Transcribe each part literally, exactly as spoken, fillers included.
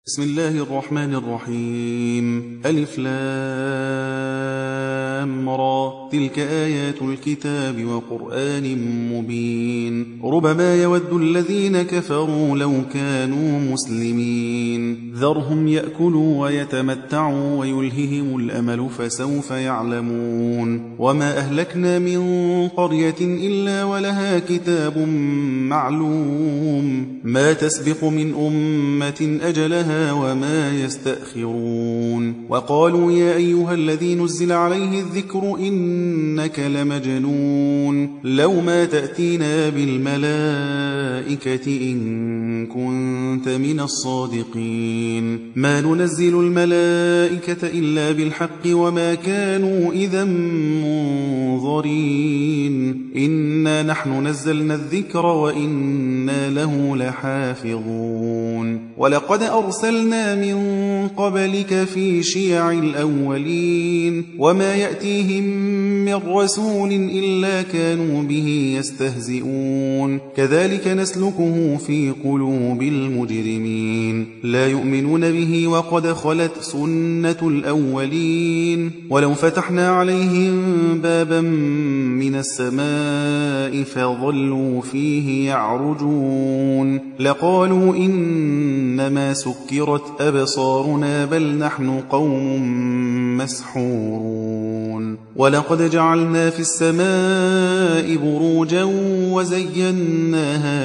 بسم الله الرحمن الرحيم. ألف لام را، تلك آيات الكتاب وقرآن مبين. ربما يود الذين كفروا لو كانوا مسلمين. ذرهم يأكلوا ويتمتعوا ويلههم الأمل فسوف يعلمون. وما أهلكنا من قرية إلا ولها كتاب معلوم، ما تسبق من أمة أجلها وما يستأخرون. وقالوا يا أيها الذي نزل عليه الذكر إنك لمجنون، لو ما تأتينا بالملائكة إن كنت من الصادقين. ما ننزل الملائكة إلا بالحق وما كانوا إذا منظرين. إنا نحن نزلنا الذكر وإنا له لحافظون. ولقد أرسلنا من قبلك في شيع الأولين، وما يأتيهم من رسول إلا كانوا به يستهزئون. كذلك نسلكه في قلوب المجرمين، لا يؤمنون به وقد خلت سنة الأولين. ولو فتحنا عليهم بابا من السماء فظلوا فيه يعرجون لقالوا إنما سكرت أبصارنا بل نحن قوم مسحورون. ولقد جعلنا في السماء بروجا وزيناها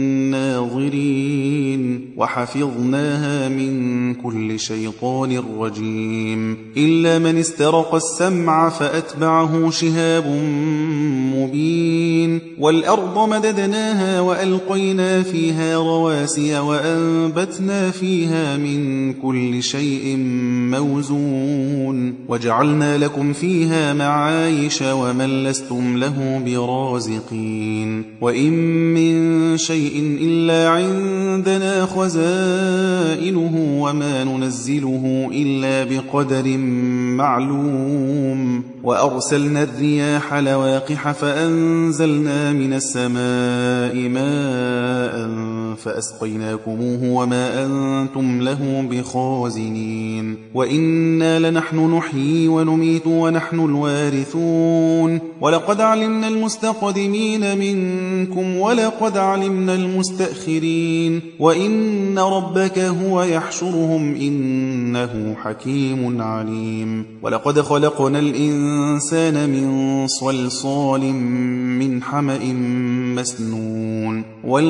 للناظرين وحفظناها من كل شيطان رجيم، إلا من استرق السمع فأتبعه شهاب مبين. والأرض مددناها وألقينا فيها رواسي وأنبتنا فيها من كل شيء موزون، وجعلنا لكم فيها معايش ومن لستم له برازقين. وإن من شيء إلا عندنا خزائنه وما ننزله إلا بقدر معلوم. وأرسلنا الرياح لواقح فأنزلنا من السماء ماء فأسقيناكموه وما أنتم له بخازنين. وإنا لنحن نحيي ونميت ونحن الوارثون. ولقد علمنا المستقدمين منكم ولقد علمنا المستأخرين، وإن ربك هو يحشرهم إنه حكيم عليم. ولقد خلقنا الإنسان من صلصال من حمأ مسنون،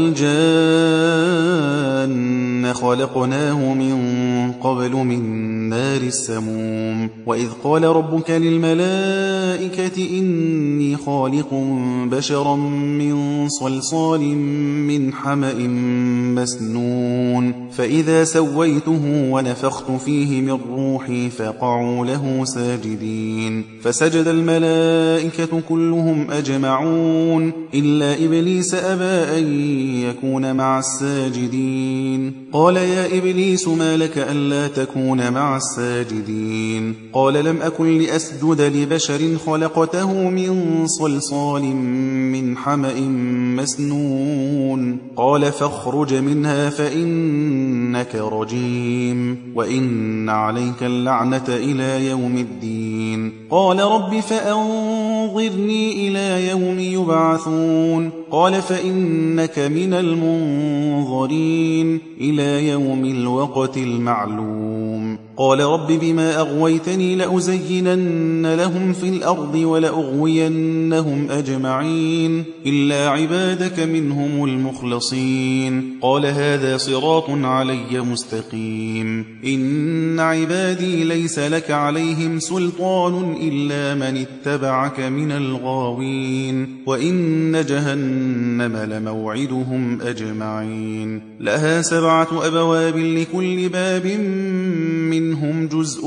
والجان خلقناه من قبل من نار السموم. وإذ قال ربك للملائكة إني خالق بشرا من صلصال من حمأ مسنون، فإذا سويته ونفخت فيه من روحي فقعوا له ساجدين. فسجد الملائكة كلهم أجمعون إلا إبليس أبى أن يكون مع الساجدين. قال يا إبليس ما لك ألا تكون مع الساجدين؟ قال لم أكن لأسجد لبشر خلقته من صلصال من حمأ مسنون. قال فاخرج منها فإنك رجيم وإن عليك اللعنة إلى يوم الدين. قال رب فأنظرني إلى يوم يبعثون. قال فإنك من المنظرين إلى يوم الوقت المعلوم. قال رب بما أغويتني لأزينن لهم في الأرض ولأغوينهم أجمعين إلا عبادك منهم المخلصين. قال هذا صراط علي مستقيم. إن عبادي ليس لك عليهم سلطان إلا من اتبعك من الغاوين. وإن جهنم لموعدهم أجمعين. لها سبعة أبواب لكل باب منهم جزء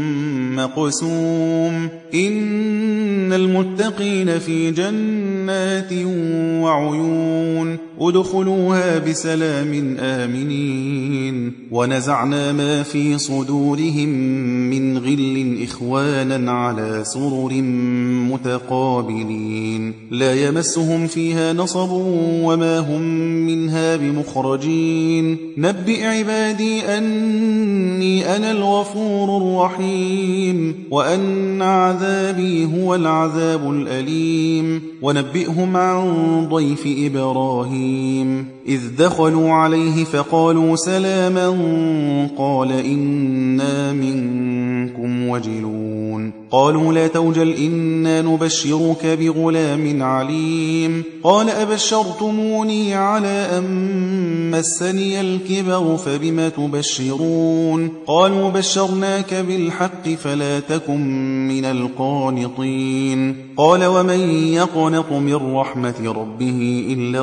مقسوم. إن المتقين في جنات وعيون. ادخلوها بسلام آمنين ونزعنا ما في صدورهم من غل إخوانا على سرر متقابلين لا يمسهم فيها نصب وما هم منها بمخرجين نبئ عبادي أني أنا الغفور الرحيم وأن عذابي هو العذاب الأليم ونبئهم عن ضيف إبراهيم إذ دخلوا عليه فقالوا سلاما قال إنا منكم وجلون قالوا لا توجل إنا نبشرك بغلام عليم قال أبشرتموني على أن مسني الكبر فبم تبشرون قالوا بشرناك بالحق فلا تكن من القانطين قال ومن يقنط من رحمة ربه إلا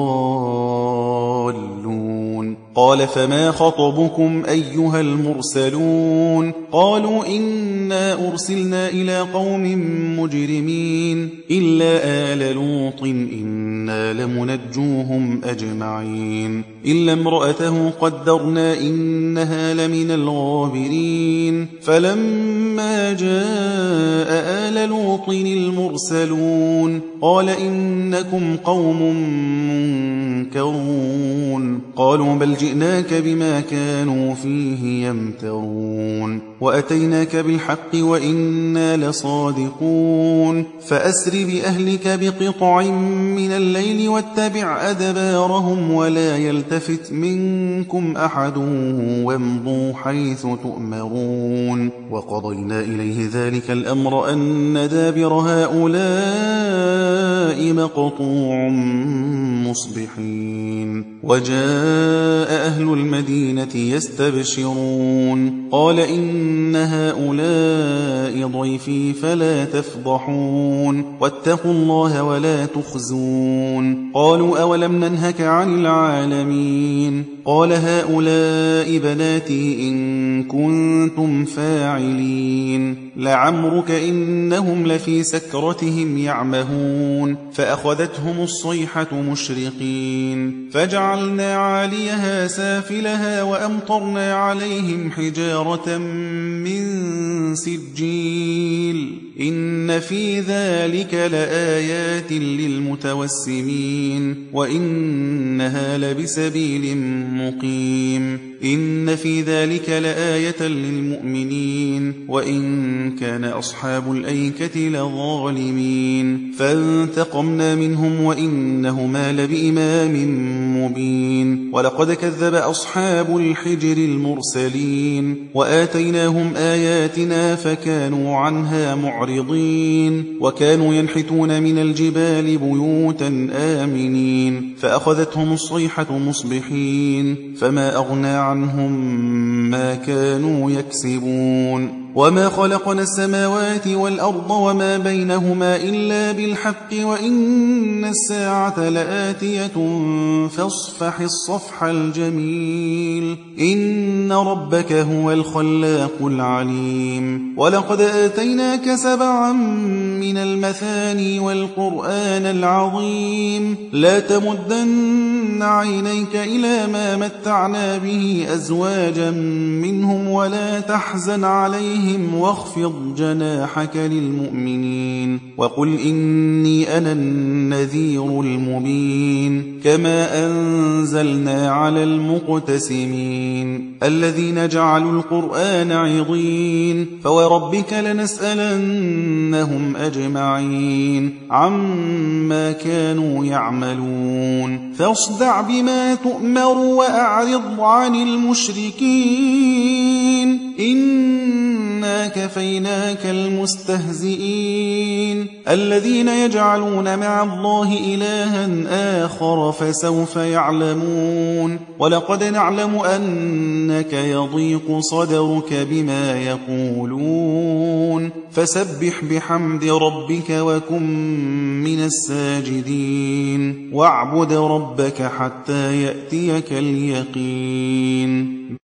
الضالون قال فما خطبكم أيها المرسلون قالوا إنا أرسلنا إلى قوم مجرمين إلا آل لوط إنا لمنجوهم أجمعين إلا امرأته قدرنا إنها لمن الغابرين فلما جاء آل لوط المرسلون قال إنكم قوم منكرون قالوا بل جئناك بما كانوا فيه يمترون وأتيناك بالحق وإنا لصادقون فأسر بأهلك بقطع من الليل واتبع أدبارهم ولا يلتفت منكم أحد وامضوا حيث تؤمرون وقضينا إليه ذلك الأمر أن دابر هؤلاء مقطوع مصبحين وجاء أهل المدينة يستبشرون قال إن هؤلاء ضيفي فلا تفضحون واتقوا الله ولا تخزون قالوا أولم ننهك عن العالمين قال هؤلاء بناتي إن كنتم فاعلين لعمرك إنهم لفي سكرتهم يعمهون فأخذتهم الصيحة مشرقين فجعلنا عاليها سافلها وأمطرنا عليهم حجارة من سجيل إن في ذلك لآيات للمتوسمين وإنها لبسبيل مقيم إن في ذلك لآية للمؤمنين وإن كان أصحاب الأيكة لظالمين فانتقمنا منهم وإنهما لبإمام مبين ولقد كذب أصحاب الحجر المرسلين وآتيناهم آياتنا فكانوا عنها معرضين وكانوا ينحتون من الجبال بيوتا آمنين فأخذتهم الصيحة مصبحين فما أغنى عنهم ما كانوا يكسبون وما خلقنا السماوات والأرض وما بينهما إلا بالحق وإن الساعة لآتية فاصفح الصفح الجميل إن ربك هو الخلاق العليم ولقد آتيناك سبعا من المثاني والقرآن العظيم لا تمدن عينيك إلى ما متعنا به أزواجا منهم ولا تحزن عليهم واخفض جناحك للمؤمنين وقل إني أنا النذير المبين كما أنزلنا على المقتسمين الذين جعلوا القرآن عضين فوربك لنسألنهم أجمعين عما كانوا يعملون فاصدع بما تؤمر وأعرض عن المشركين إنا كفيناك المستهزئين الذين يجعلون مع الله إلها آخر فسوف يعلمون ولقد نعلم أنك يضيق صدرك بما يقولون فسبح بحمد ربك وكن من الساجدين واعبد ربك حتى يأتيك اليقين